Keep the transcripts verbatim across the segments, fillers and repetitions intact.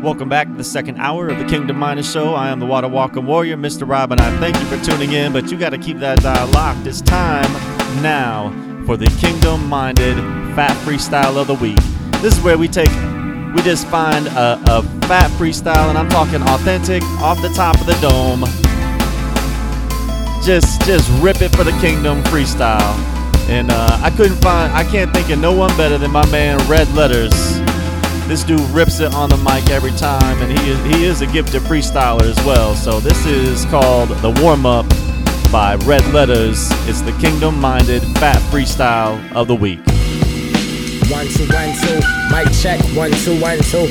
Welcome back to the second hour of the Kingdom Minded Show. I am the Water Walking Warrior, Mister Rob, and I thank you for tuning in, but you got to keep that dial locked. It's time now for the Kingdom Minded Fat Freestyle of the Week. This is where we take, we just find a, a fat freestyle, and I'm talking authentic, off the top of the dome. Just, just rip it for the Kingdom freestyle. And uh, I couldn't find, I can't think of no one better than my man Red Letters. This dude rips it on the mic every time, and he is, he is a gifted freestyler as well. So this is called The Warm-Up by Red Letters. It's the Kingdom Minded Fat Freestyle of the Week. One, two, one, two. Mic check. One, two, one, two.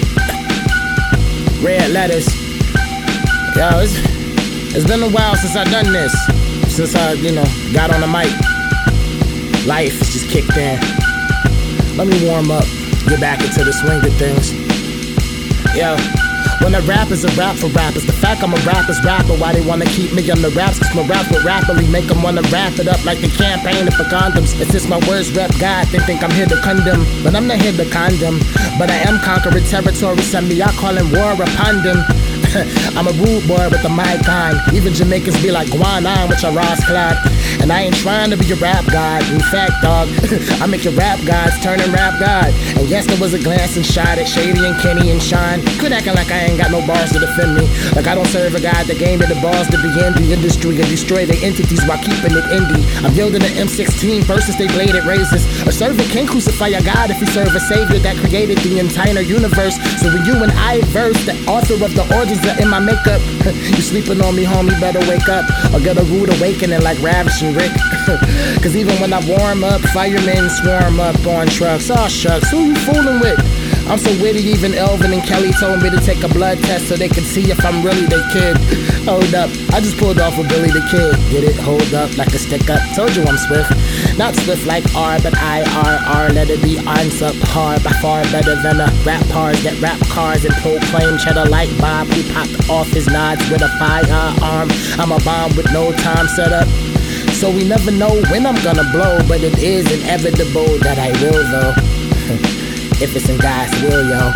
Red Letters. Yo, it's, it's been a while since I done this. Since I, you know, got on the mic. Life has just kicked in. Let me warm up. Get back into the swing of things. Yo, when a rap is a rap for rappers, the fact I'm a rapper's rapper, why they wanna keep me on the raps? Cause my rap will rapidly make them wanna wrap it up like the campaign for condoms. It's just my words rep God, they think I'm here to condemn, but I'm not here to condemn. But I am conquering territory, send me out calling war upon them. I'm a rude boy with a mic on. Even Jamaicans be like Guanan with your Ross Clyde. And I ain't trying to be your rap god. In fact, dog, I make your rap gods turn and rap god. And yes, there was a glancing shot at Shady and Kenny and Sean. Quit acting like I ain't got no bars to defend me. Like I don't serve a god that gave me the balls to be in the industry and destroy the entities while keeping it indie. I'm yielding an M sixteen versus they bladed razors. A servant can't crucify a god if he serve a savior that created the entire universe. So when you and I verse, the author of the origins in my makeup, you sleeping on me, homie, better wake up or get a rude awakening like Ravish and Rick. Cause even when I warm up, firemen swarm up on trucks. Oh shucks, who you fooling with? I'm so witty, even Elvin and Kelly told me to take a blood test so they can see if I'm really their kid. Hold up, I just pulled off with Billy the Kid. Get it? Hold up, like a stick up. Told you I'm swift. Not swift like R, but I R R. Let it be on up hard, by far better than a rap hard that rap cars and proclaim cheddar like Bob, who popped off his nods with a firearm. I'm a bomb with no time set up. So we never know when I'm gonna blow, but it is inevitable that I will though. If it's in God's will, yo.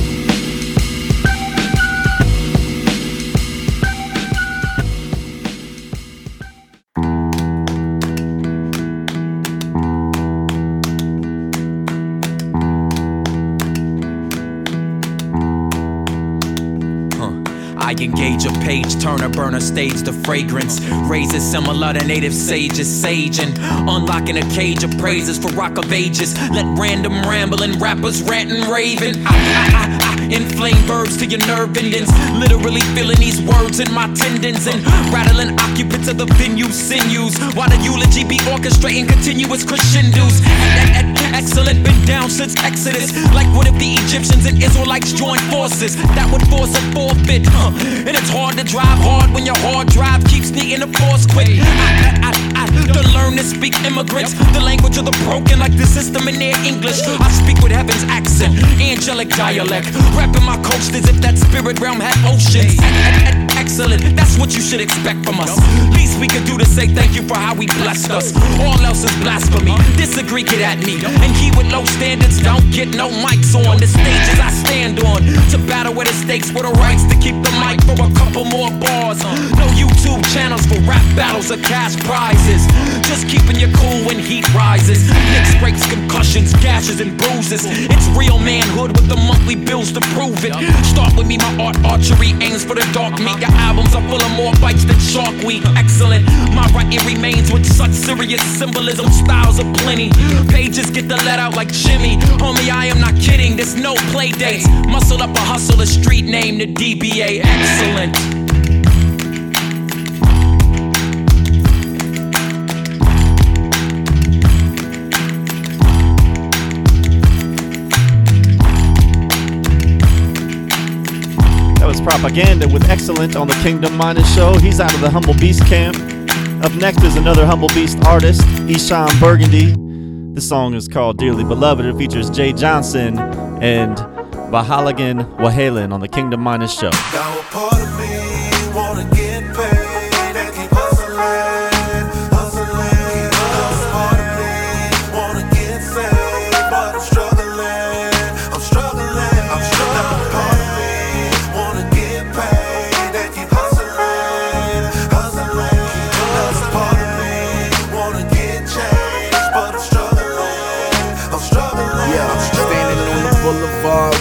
I engage a page turner, burner, stage the fragrance. Raises similar to native sages, saging. Unlocking a cage of praises for rock of ages. Let random rambling rappers rant and raving. I, I, I, I inflame verbs to your nerve endings. Literally feeling these words in my tendons and rattling occupants of the venue sinews. While the eulogy be orchestrating continuous crescendos. At, at, excellent, been down since Exodus. Like what if the Egyptians and Israelites joined forces? That would force a forfeit, huh? And it's hard to drive hard when your hard drive keeps needing a force quick. I, I, I, I to learn to speak immigrants, the language of the broken like the system in their English. I speak with heaven's accent, angelic dialect, rapping my coast as if that spirit realm had oceans. Excellent, that's what you should expect from us. Least we can do to say thank you for how we blessed us. All else is blasphemy, disagree, get at me. And he with low standards don't get no mics on the stages I stand on. To battle with the stakes for the rights to keep the mic for a couple more bars. No YouTube channels for rap battles or cash prizes. Just keeping you cool when heat rises. Nicks, breaks, concussions, gashes and bruises. It's real manhood with the monthly bills to prove it. Start with me, my art archery aims for the dark meat. Your albums are full of more bites than Shark Week. Excellent, my writing remains with such serious symbolism. Styles are plenty. Pages get the let out like Jimmy. Homie, I am not kidding, there's no play dates. Muscle up a hustle, a street name, the D B A. Excellent. That was Propaganda with Excellent on the Kingdom Minded Show. He's out of the Humble Beast camp. Up next is another Humble Beast artist, Esham Burgundy. This song is called Dearly Beloved. It features Jay Johnson and Bahalagan Wahalan on the Kingdom Minded Show. Now a part of me wanna get paid and keep hustling, hustling. A part of me wanna get saved, but I'm struggling, I'm struggling, I'm struggling. Now a part of me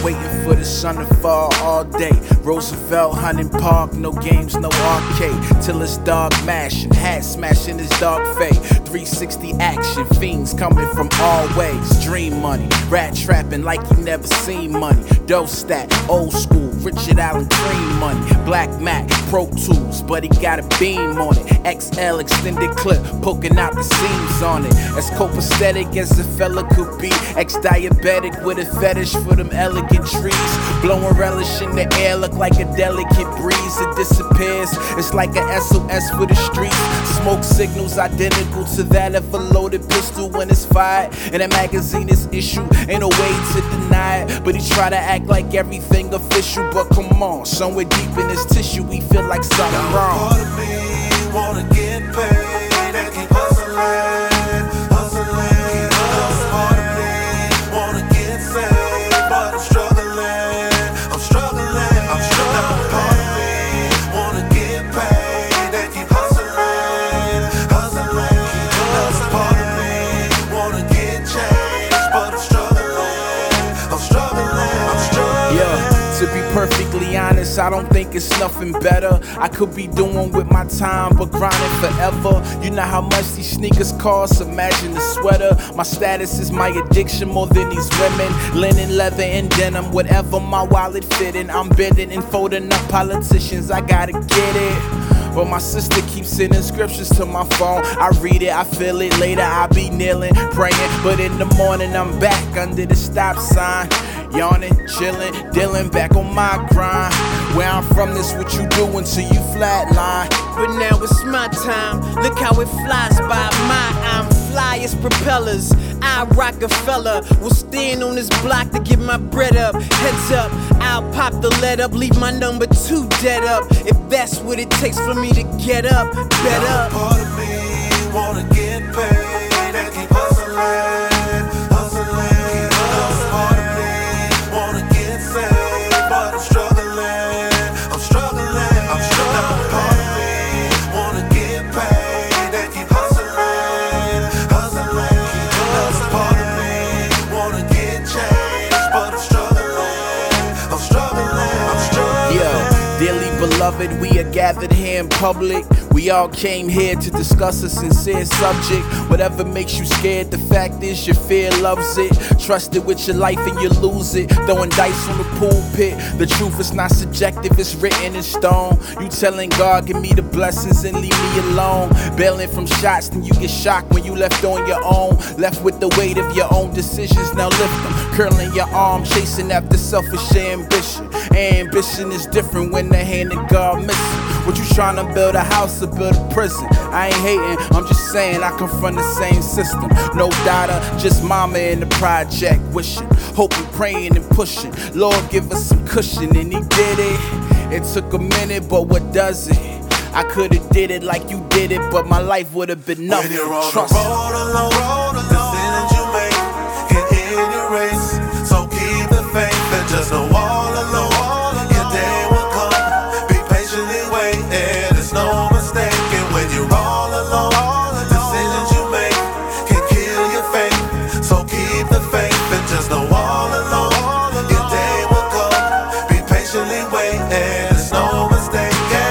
waiting for the sun to fall all day. Roosevelt, Hunting Park, no games, no arcade. Till it's dog mashing, hat smashing his dog fade. three sixty action, fiends coming from all ways. Dream money, rat trapping like you never seen money. Dough stack, old school, Richard Allen Dream money. Black Mac, Pro Tools, but he got a beam on it. X L extended clip, poking out the seams on it. As copacetic as a fella could be. Ex-diabetic with a fetish for them elegant trees. Blowing relish in the air, look like a delicate breeze. It disappears, it's like a S O S for the streets. Smoke signals identical to that of a loaded pistol when it's fired. And a magazine is issued, ain't no way to deny it. But he try to act like everything official. But come on, somewhere deep in his tissue, we feel like something wrong. Part of me wanna get paid and keep hustling, hustling. Another part of me wanna get saved, but I'm struggling, I'm struggling, I'm struggling. Another part of me wanna get paid and keep hustling, hustling. Another part of me wanna get changed, but I'm struggling, I'm struggling, I'm struggling. Yeah. To be perfectly honest, I don't think it's nothing better I could be doing with my time, but grinding forever. You know how much these sneakers cost, imagine the sweater. My status is my addiction more than these women. Linen, leather, and denim, whatever my wallet fitting. I'm bending and folding up politicians, I gotta get it. But my sister keeps sending scriptures to my phone. I read it, I feel it, later I be kneeling, praying. But in the morning I'm back under the stop sign. Yawning, chilling, dealing back on my grind. Where I'm from, this what you do until you flatline. But now it's my time, look how it flies by. My I'm fly as propellers. I Rockefeller will stand on this block to get my bread up. Heads up, I'll pop the lead up, leave my number two dead up. If that's what it takes for me to get up, bet up. Part of me wanna get paid and keep hustling, hustling. Another part of me wanna get saved, but I'm struggling, I'm struggling, I'm struggling. Another part of me wanna get paid and keep hustling, hustling. Another part of me wanna get changed, but I'm struggling, I'm struggling, I'm struggling. Yeah, dearly beloved, we are gathered here in public. We all came here to discuss a sincere subject. Whatever makes you scared, the fact is your fear loves it. Trust it with your life and you lose it. Throwing dice on the pulpit. The truth is not subjective, it's written in stone. You telling God, give me the blessings and leave me alone. Bailing from shots, then you get shocked when you left on your own. Left with the weight of your own decisions, now lift them. Curling your arm, chasing after selfish ambition. Ambition is different when the hand of God missing. What you trying to build a house or build a prison? I ain't hating, I'm just saying I come from the same system. No daughter, just mama in the project wishing, hoping, praying and pushing. Lord give us some cushion and he did it. It took a minute, but what does it? I could've did it like you did it, but my life would've been nothing. When you're on Trust the road alone, road alone, decisions you make can end your race. So keep the faith and just know all alone. Your day will come. Be patiently waiting. There's no mistake. And when you're all alone, decisions you make can kill your faith. So keep the faith and just know all alone. Your day will come. Be patiently waiting. There's no mistake.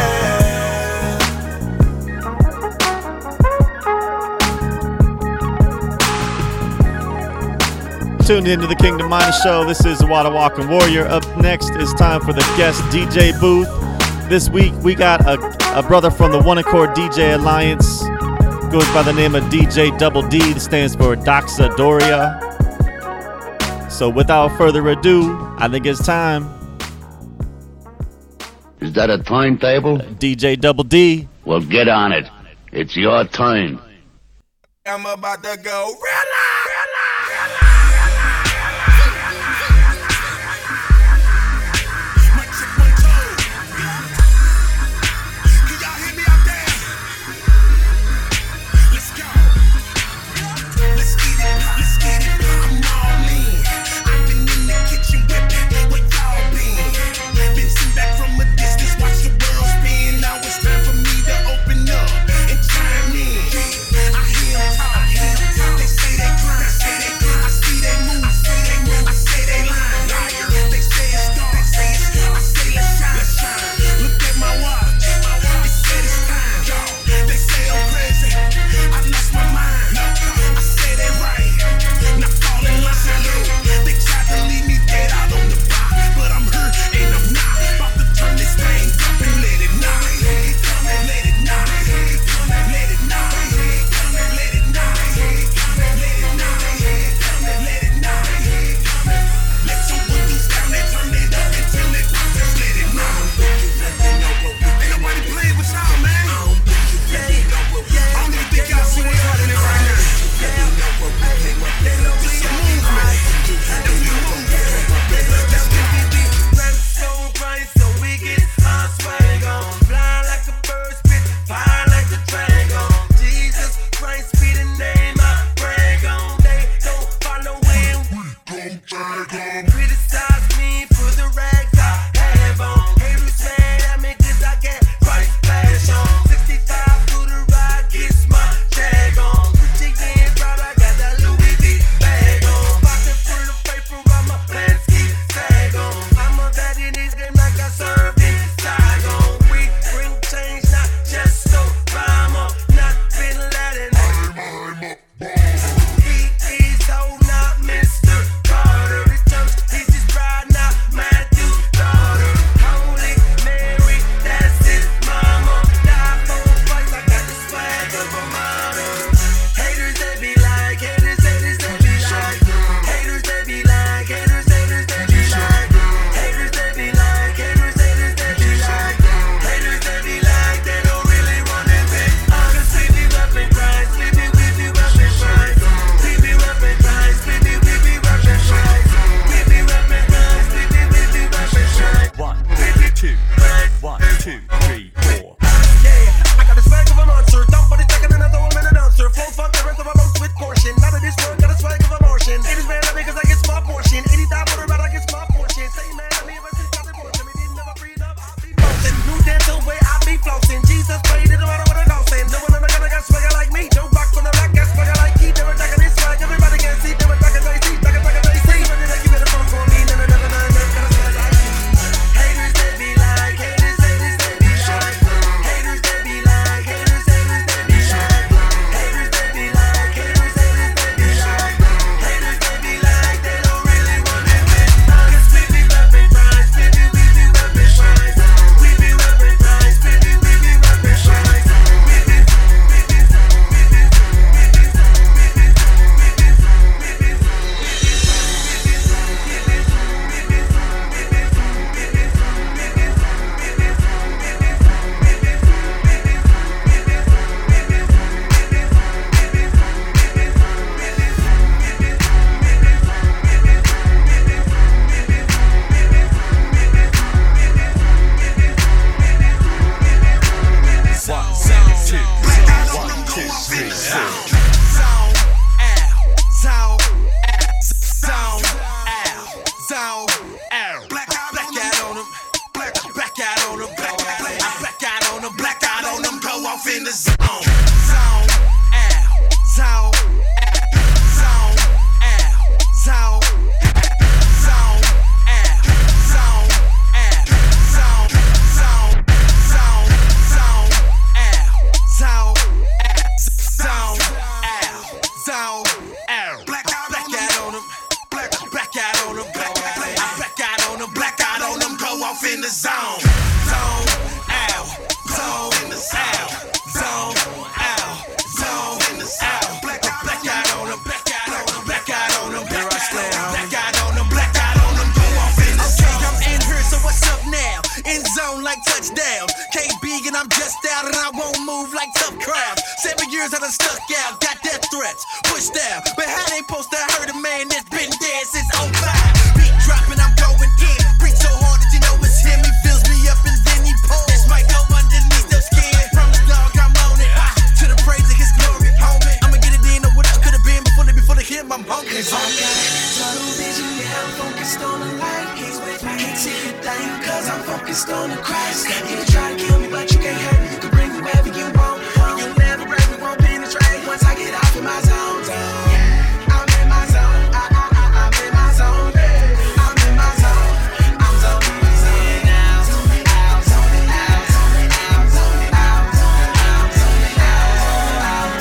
Tuned into the Kingdom Minded Show. This is the Water Walking Warrior. Up next is time for the guest D J booth. This week we got a, a brother from the One Accord D J Alliance. Goes by the name of D J Double D. That stands for Doxa Doria. So without further ado, I think it's time. Is that a timetable? D J Double D. Well, get on it. It's your time. I'm about to go real life. They say they years I done stuck out, got death threats, pushed out. But how they supposed to hurt a man that's been dead since oh five? Beat dropping, I'm going in. Breathe so hard that you know it's him. He fills me up and then he pulls. This might go underneath the skin. From the dog, I'm on it. Ah, to the praise of his glory, homie. I'ma get it in or what I could have been before they before they hit my hungry. Cause I got tunnel vision, yeah, I'm focused on the light. He's with me, can't see a thing, cause I'm focused on the Christ. You try to kill me, but you can't hurt me. You can bring whoever you want. You'll never break me, won't penetrate once I get off in my zone. Yeah, I'm in my zone. I, I, I, I'm in my zone. I'm in my zone. I'm zoning in, out, zoning out, zoning out, zoning out, zoning out, zoning out,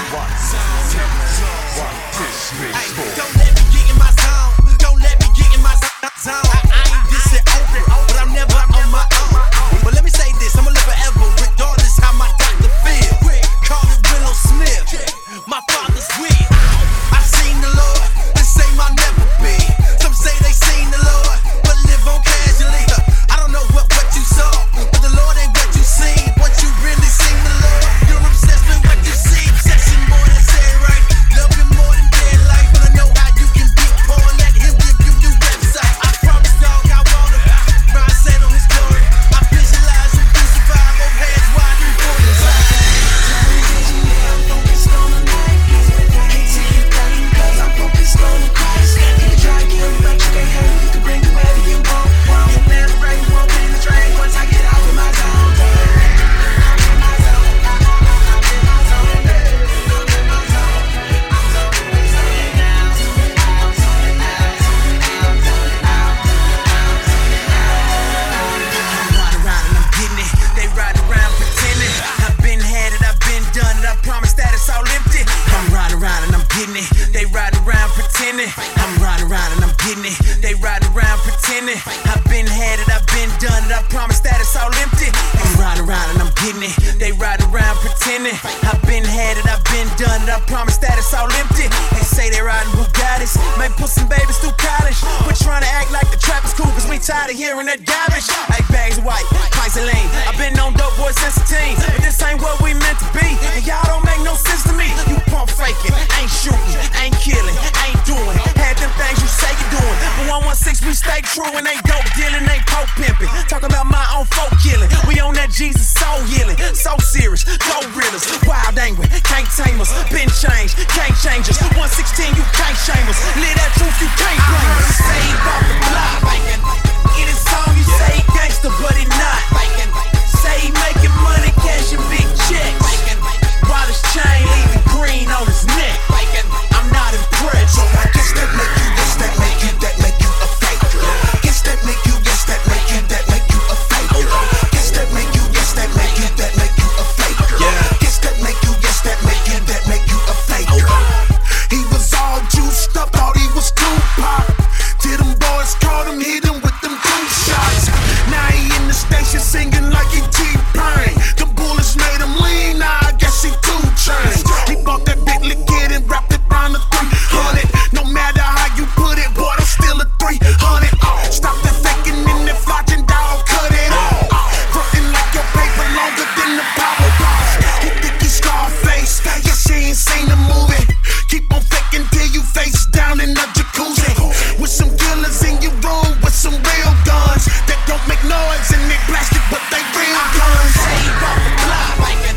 zoning out. Hey, don't let me get in my zone. Don't let me get in my zone. I, I ain't this shit open, but I'm never on my own. But let me say this, I'ma live forever, regardless how my doctor feel. Call it Willow Smith, my father's will. I seen the Lord, this ain't my never be. Some say they seen the Lord, but live on casually. I don't know what, what you saw, but the Lord ain't what you seen. What you really seen the Lord, you're obsessed with what you see. Obsession more than say right, love him more than dead life. But I know how you can be poor, let him give you new website. I promise dog I wanna ride set on his glory. I visualize him crucified, both hands wide and forward. They ride around pretending. I'm riding around and I'm getting it. They ride around pretending. I've been had it, I've been done it. I promise that it's all empty. I'm riding around and I'm getting it. They ride around pretending. I've been had it, I've been done it. I promise that it's all empty. They say they riding Bugattis, may put some babies through college. We're trying to act like the trap is cool, cause we tired of hearing that garbage. Like bags of white, pints of lean. I've been on dope boys since a teen, but this ain't what we meant to be. And y'all don't make no sense to me. You pump faking, ain't shooting, ain't killing, ain't doing. Had them things you say you're doing, but one one six we stay true and ain't dope dealing, ain't coke pimping. Talking about my own folk killing. We on that Jesus soul healing, so serious, go realers, wild angry, can't tame us. Been changed, can't change us. one sixteen you can't shame us. Live that truth you can't blame us. Saved off the block, in his song you say gangster, but he not. Say he making money, cashing big checks. While his chain leaving green on his neck. I'm not impressed. So I guess that make you, guess that make you, that make you a faker. Guess that make you, guess that make you, that make you a faker. Guess that make you, guess that make you, that make you a faker. Guess that make you, guess that make you, that make you a faker. He was all juiced up, thought he was Tupac. Till them boys caught him, hit him with them two shots. Now he in the station singing like he T-Pain. Them bullets made him lean, now I guess he two chains. He bought that big lick kid and wrapped it round the three hundred. No matter how you put it, boy, I'm still a three hundred. Uh, stop the faking in the flocking dog, cut it off. Uh, frontin' like your paper longer than the power box. He think he Scarface, guess he ain't seen the movie. Keep on faking till you face down in the jacuzzi. With some killers in your room with some real guns that don't make noise and they plastic, but they real guns. Saved off the block,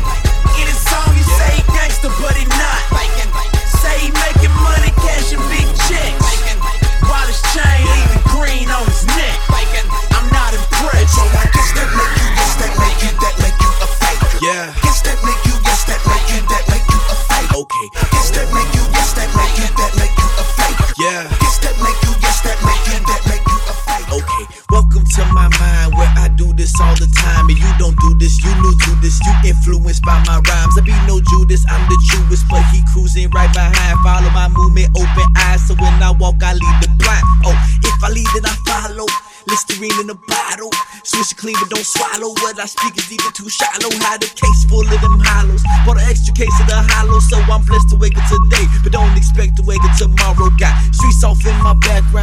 in his song you say gangster, but he not. Say he making money, cashing big checks. While his chain leaving green on his neck. I'm not impressed. So I guess that make you, guess that make you, that make you a faker. Yeah. Guess that make you, guess that make you, that make you a faker. Okay. Guess that make you, guess that make you, that make you a faker. Yeah. Guess that make you, guess that make you, that make you a faker. Okay, welcome to my mind where I do this all the time. And you don't do this, you new to this, you influenced by my rhymes. I be no Judas, I'm the Jewish, but he cruising right behind. Follow my movement, open eyes, so when I walk, I lead the blind. Oh, if I lead, then I follow. Listerine in a bottle, swish it clean but don't swallow. What I speak is either too shallow. Hide a case full of them hollows, bought an extra case of the hollow. So I'm blessed to wake up today, but don't expect to wake up tomorrow. Got streets off in my background,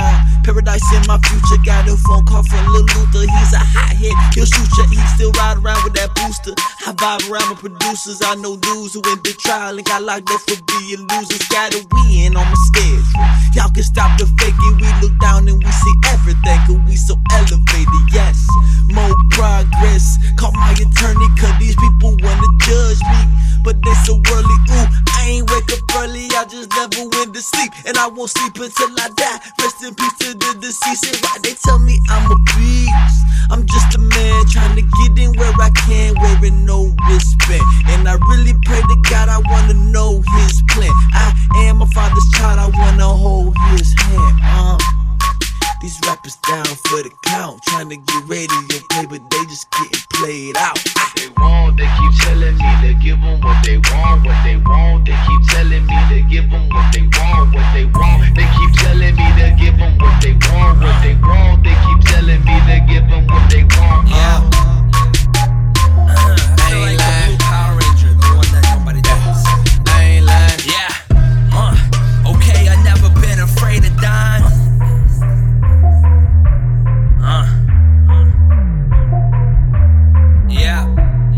Paradise in my future. Got a phone call from Lil Luther. He's a hothead, he'll shoot ya. He still ride around with that booster. I vibe around with producers. I know dudes who went to trial and got locked up for being losers. Got a win on my schedule. Y'all can stop the faking. We look down and we see everything, cause we so elevated, yes. More progress. Call my attorney, cause these people wanna judge me, but they so early. Ooh, I ain't wake up early, I just never went to sleep, and I won't sleep until I die. Rest in peace to the deceased. And why they tell me I'm a beast? I'm just a man trying to get in where I can, wearing no wristband. And I really pray to God, I wanna know His plan. I am my father's child, I wanna hold His hand. Uh, these rappers down for the count, trying to get radio play, but they just getting played out. They want, they keep telling me to give them what they want, what they want. They keep telling me to give them what they want, what they want. They keep telling me to give them what they want, what they want. They keep telling me to give them what they want. Yeah. Uh, I feel like the blue Power Ranger, the one that nobody does. I ain't lying. Yeah. Uh, okay, I never been afraid of dying. Uh. Yeah.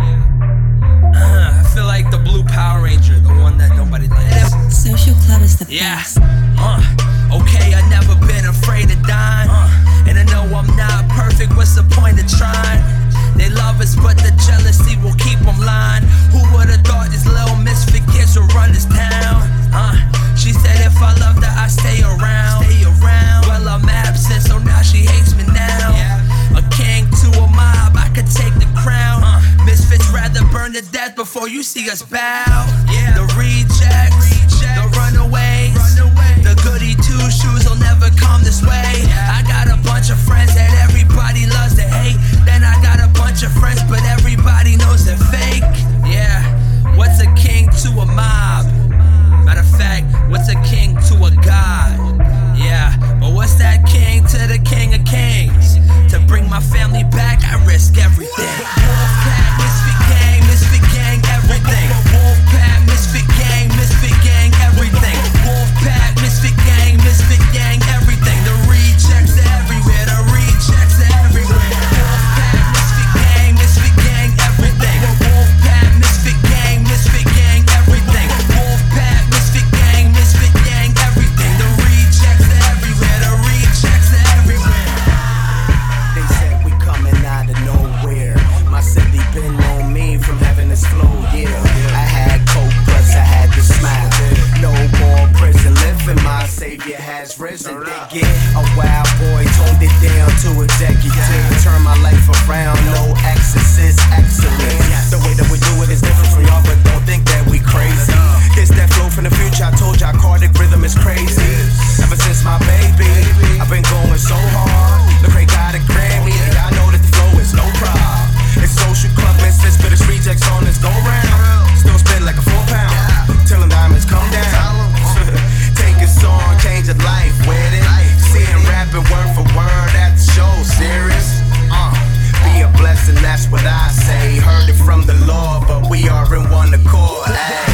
Uh, I feel like the blue Power Ranger, the one that nobody likes. Social Club is the yeah. best. Uh, okay, I never been afraid of dying. Uh, and I know I'm not perfect, what's the point of trying? They love us, but the jealousy will keep them lying. Who would've thought these little misfit kids would run this town? Uh, she said if I loved her, I'd stay around. Stay around. Well, I'm absent, so now she hates me now. Yeah. A king to a mob, I could take the crown. Uh, misfits rather burn to death before you see us bow. Yeah. The rejects, rejects. The runaways, Runaway. The goody two shoes will never come this way. Yeah. I got a bunch of friends that everybody loves to hate. Then I got a bunch of friends, but everybody knows they're fake. Yeah, what's a king to a mob? Matter of fact, what's a king to a god? Yeah, but what's that king to the king of kings? To bring my family back, I risk everything. Wolfpack, misfit gang, misfit gang, everything. Wolfpack, misfit gang, misfit gang, everything. Wolfpack, misfit gang, misfit gang, everything. The rejects are everywhere, the rejects are everywhere. Wolfpack, misfit gang, misfit gang, everything. Wolfpack, misfit gang, misfit gang, everything. Wolfpack, misfit gang, misfit gang, everything. The rejects are everywhere, the rejects are everywhere. They said we coming out of nowhere. My city been on me from having this flow, yeah. I had coke, plus I had to smile. No more prison living, my savior has risen. They get a wild boy, toned it down to executive. Turn my life around, no exorcist, excellence. The way that we do it is different from y'all, but don't think that we crazy. This that flow from the future, I told y'all cardiac rhythm is crazy. Ever since my baby, I've been going so hard. The great got a Grammy, and y'all know that the flow is no problem. It's Social Club, misfits, but it's rejects on this go round. Still spit like a four pound. Till them diamonds come down. Take a song, change a life with it. Seeing rapping word for word at the show, serious. Uh, be a blessing, that's what I say. Heard it from the Lord, but we are in one accord.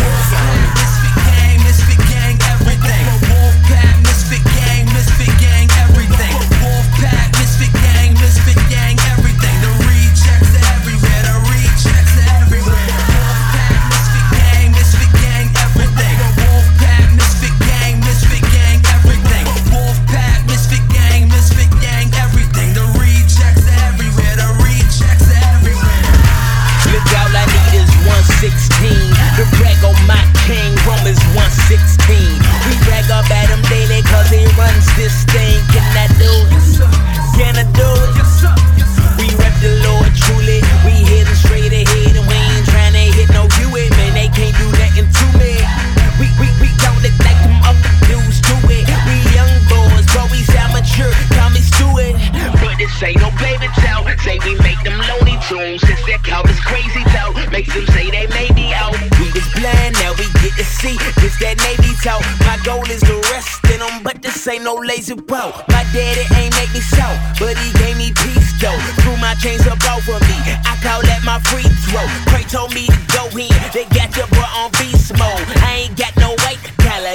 Misfit gang, misfit gang, everything. Wolfpack, misfit gang, misfit gang, everything. Wolfpack, misfit gang, misfit gang, everything. The rejects are everywhere, the rejects are everywhere. Wolfpack, misfit gang, misfit gang, everything. Wolfpack, misfit gang, misfit gang, everything. Wolfpack, misfit gang, misfit gang, everything. The rejects are everywhere, the rejects are everywhere. Look, all I need is one sixteen. The brag on my king, Romans one sixteen. We brag up at him daily cause he runs this thing. Can I do it? Can I do it? We rep the Lord truly. We hitting straight ahead and we ain't trying to hit no you it. Man, they can't do nothing to me. We, we, we don't look like them other dudes do it. We young boys, but we sound mature. Call me Stewart. But this ain't no baby tell. Say we make them Looney Tunes. Since their count is crazy though. Makes them say they may be out. We was blind, now we get to see. This that Navy talk. My goal is to rest in them, but this ain't no lazy walk. My daddy ain't make me so, but he gave me peace though. Threw my chains up over me. I call that my free throw. Cray told me to go in. They got your boy on beast mode. I ain't got no white collar. He made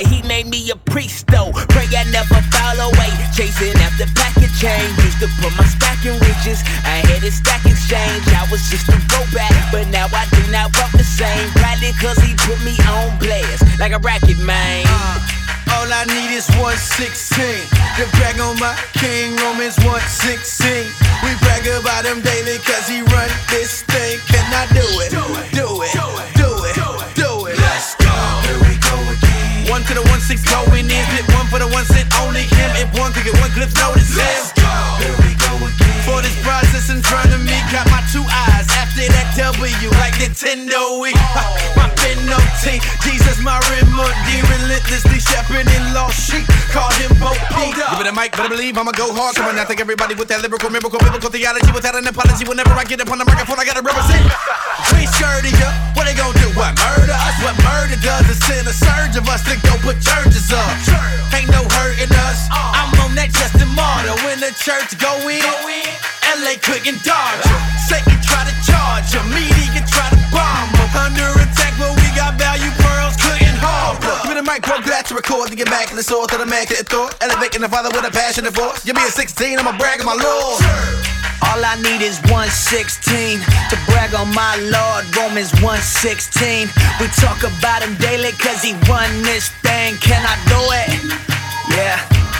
me a priest though. Pray I never fall away. Chasing after packet change. Used to put my stack in riches. I had a stack exchange. I was just a throwback, but now I do not rock the same. Probably cause he put me on blast like a racket man. Uh, all I need is one sixteen to brag on my king, Romans one sixteen. We brag about him daily cause he run this thing. Can I do it? Do it, do it, do it, do it. Let's go. Here we go again. One to the one six going in. Hit one for the one cent only him. If one could get one clip, notice him. Let's go. Here we go again. For this process in front of me, got my two eyes. After that W, like Nintendo Wii. My penalty, Jesus my remedy. Relentlessly shepherding lost sheep. Call him Bo Peep. Give it a mic, better believe I'ma go hard. Come on, I think everybody with that lyrical, miracle, biblical theology without an apology. Whenever I get up on the microphone, I gotta represent. We sturdy ya. What they gon' do? What? Murder us? What murder does is send a surge of us to go put churches up. Ain't no hurting us. I'm on that Justin Martyr. When the church go in, L A couldn't dodge ya. Satan try to charge ya. Media try to bomb ya. Under attack, but we got value pearls, couldn't harm ya. Give me the mic, bro, glad to record. To get back in the source of the man, get thought. Elevating the father with a passion and force. Give me a sixteen, I'ma brag on my Lord. All I need is one sixteen to brag on my Lord, Romans one sixteen. We talk about him daily cause he run this thing. Can I do it? Yeah.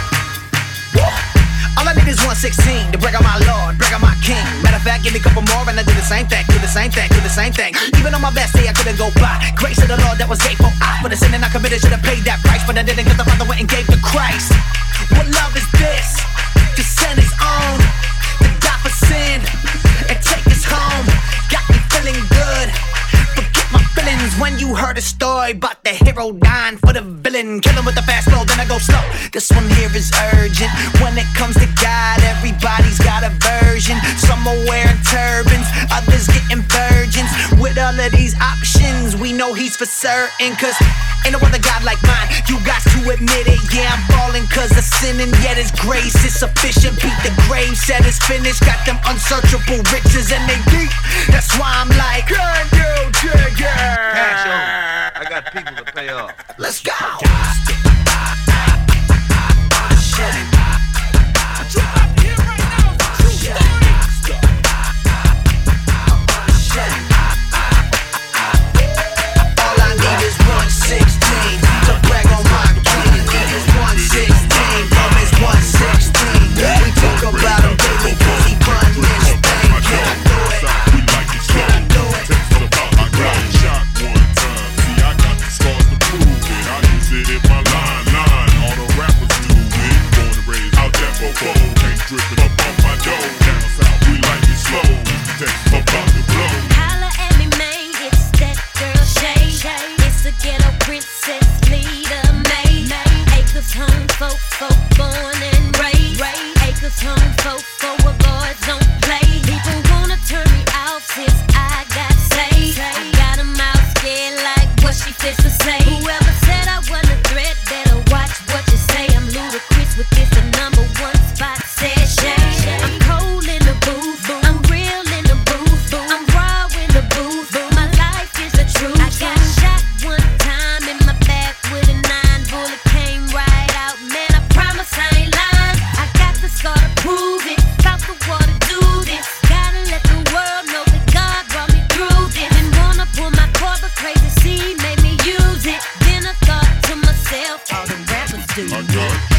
Woo. All I need is one sixteen to brag on my Lord, brag on my King. Matter of fact, give me a couple more and I do the same thing, do the same thing, do the same thing. Even on my best day, I couldn't go by. Grace of the Lord that was grateful. I for the sin and I committed, should have paid that price, but I didn't cause the Father went and gave to Christ. What love is this? To send his own, to die for sin and take us home. Got me feeling good. Forget my feelings when you heard a story about the hero dying for the villain. Kill him with the fast flow, then I go slow. This one here is urgent. When it comes to God, everybody's got a version. Some are wearing turbans, others getting virgins. With all of these options, we know he's for certain. Cause ain't no other God like mine. You got to admit it, yeah, I'm falling cause of sin. And yet his grace is sufficient. Beat the grave, said it's finished. Got them unsearchable riches and they deep. That's why I'm like, can you dig it? Cash over. I got people to pay off. Let's go. All I need is one sixteen to brag on my King. It's one sixteen, Romans one sixteen. We talk about him daily cause he run this thing. Can I do it? Can I do it? I got shot one time. See, I got the scars to prove it. I use it in my line, line. All the rappers do it. Born and raised out there for gold. Ain't dripping up on my dough. Down south, we like it slow. Texas about to blow. Holla at me, man. It's that girl Shay. It's a ghetto princess, leader, May. Acres home, folk, folk, born and raised. Acres home, folk, folk, where boys don't play. People wanna turn me off since I got saved. I got 'em out scared like what she fits to say. Whoever said I wasn't a threat, better watch what you say. I'm ludicrous with this, the number one spot said Shay. I'm cold in the booth, I'm real in the booth, I'm raw in the booth. My life is the truth. I got shot one time in my back with a nine. Bullet came right out, man, I promise I ain't lying. I got the scar to prove it. About the water do this. Gotta let the world know that God brought me through this. Didn't wanna pull my cord, but crazy C made me use it. Then I thought to myself, all the rappers do. I got